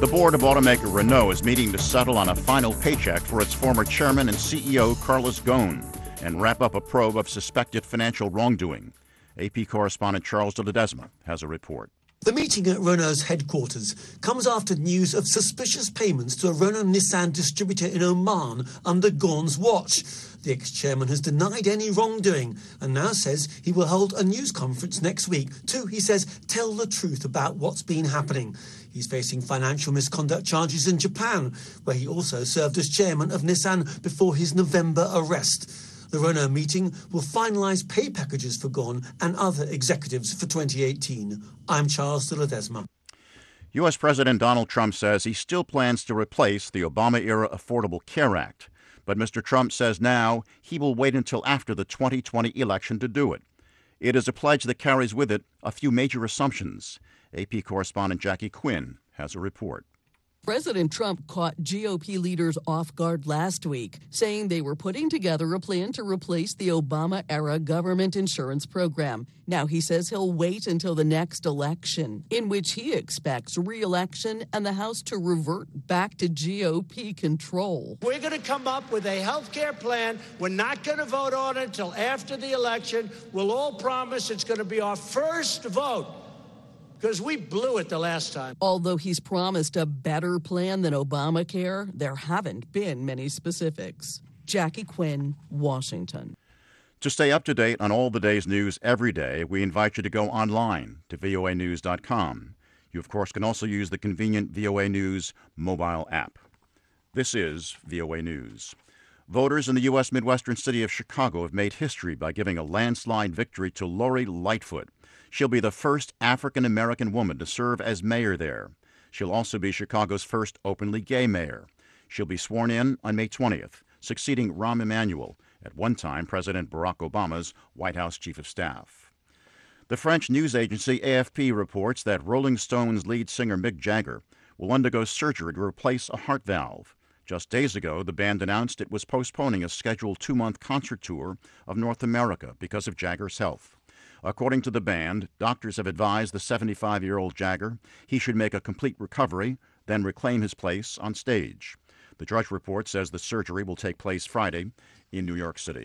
The board of automaker Renault is meeting to settle on a final paycheck for its former chairman and CEO, Carlos Ghosn, and wrap up a probe of suspected financial wrongdoing. AP correspondent Charles de Ledesma has a report. The meeting at Renault's headquarters comes after news of suspicious payments to a Renault-Nissan distributor in Oman under Ghosn's watch. The ex-chairman has denied any wrongdoing and now says he will hold a news conference next week to, he says, tell the truth about what's been happening. He's facing financial misconduct charges in Japan, where he also served as chairman of Nissan before his November arrest. The Renault meeting will finalise pay packages for Ghosn and other executives for 2018. I'm Charles de Ledesma. U.S. President Donald Trump says he still plans to replace the Obama-era Affordable Care Act. But Mr. Trump says now he will wait until after the 2020 election to do it. It is a pledge that carries with it a few major assumptions. AP correspondent Jackie Quinn has a report. President Trump caught GOP leaders off guard last week, saying they were putting together a plan to replace the Obama-era government insurance program. Now he says he'll wait until the next election, in which he expects re-election and the House to revert back to GOP control. We're going to come up with a health care plan. We're not going to vote on it until after the election. We'll all promise it's going to be our first vote, because we blew it the last time. Although he's promised a better plan than Obamacare, there haven't been many specifics. Jackie Quinn, Washington. To stay up to date on all the day's news every day, we invite you to go online to voanews.com. You, of course, can also use the convenient VOA News mobile app. This is VOA News. Voters in the U.S. Midwestern city of Chicago have made history by giving a landslide victory to Lori Lightfoot. She'll be the first African-American woman to serve as mayor there. She'll also be Chicago's first openly gay mayor. She'll be sworn in on May 20th, succeeding Rahm Emanuel, at one time President Barack Obama's White House chief of staff. The French news agency AFP reports that Rolling Stones lead singer Mick Jagger will undergo surgery to replace a heart valve. Just days ago, the band announced it was postponing a scheduled 2-month concert tour of North America because of Jagger's health. According to the band, doctors have advised the 75-year-old Jagger he should make a complete recovery, then reclaim his place on stage. The Drudge Report says the surgery will take place Friday in New York City.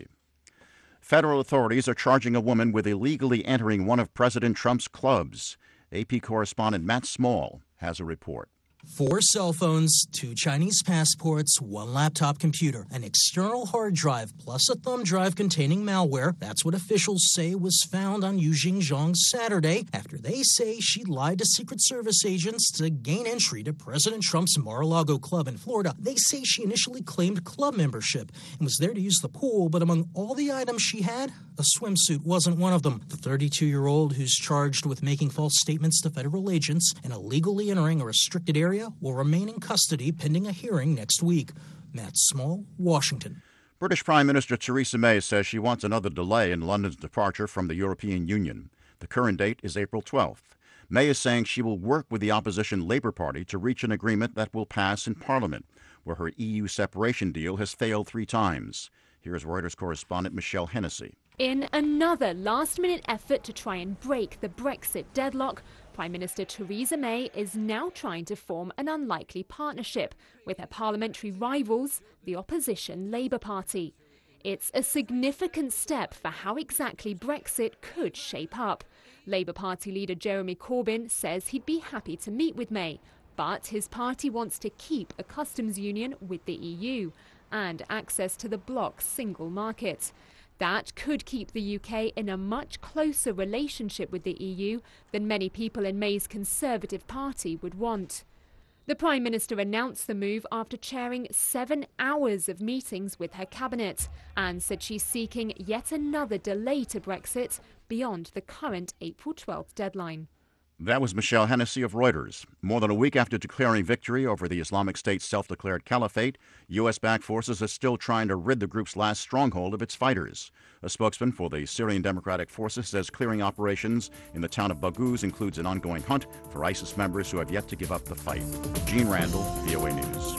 Federal authorities are charging a woman with illegally entering one of President Trump's clubs. AP correspondent Matt Small has a report. 4 cell phones, 2 Chinese passports, 1 laptop computer, an external hard drive, plus a thumb drive containing malware. That's what officials say was found on Yu Xingzhang Saturday after they say she lied to Secret Service agents to gain entry to President Trump's Mar-a-Lago club in Florida. They say she initially claimed club membership and was there to use the pool, but among all the items she had, a swimsuit wasn't one of them. The 32-year-old, who's charged with making false statements to federal agents and illegally entering a restricted area, will remain in custody pending a hearing next week. Matt Small, Washington. British Prime Minister Theresa May says she wants another delay in London's departure from the European Union. The current date is April 12th. May is saying she will work with the opposition Labour Party to reach an agreement that will pass in Parliament, where her EU separation deal has failed 3 times. Here's Reuters correspondent Michelle Hennessy. In another last-minute effort to try and break the Brexit deadlock, Prime Minister Theresa May is now trying to form an unlikely partnership with her parliamentary rivals, the opposition Labour Party. It's a significant step for how exactly Brexit could shape up. Labour Party leader Jeremy Corbyn says he'd be happy to meet with May, but his party wants to keep a customs union with the EU and access to the bloc's single market. That could keep the UK in a much closer relationship with the EU than many people in May's Conservative Party would want. The Prime Minister announced the move after chairing 7 hours of meetings with her cabinet and said she's seeking yet another delay to Brexit beyond the current April 12th deadline. That was Michelle Hennessy of Reuters. More than a week after declaring victory over the Islamic State's self-declared caliphate, U.S.-backed forces are still trying to rid the group's last stronghold of its fighters. A spokesman for the Syrian Democratic Forces says clearing operations in the town of Baghouz includes an ongoing hunt for ISIS members who have yet to give up the fight. Gene Randall, VOA News.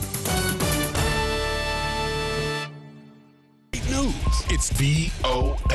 It's VOA.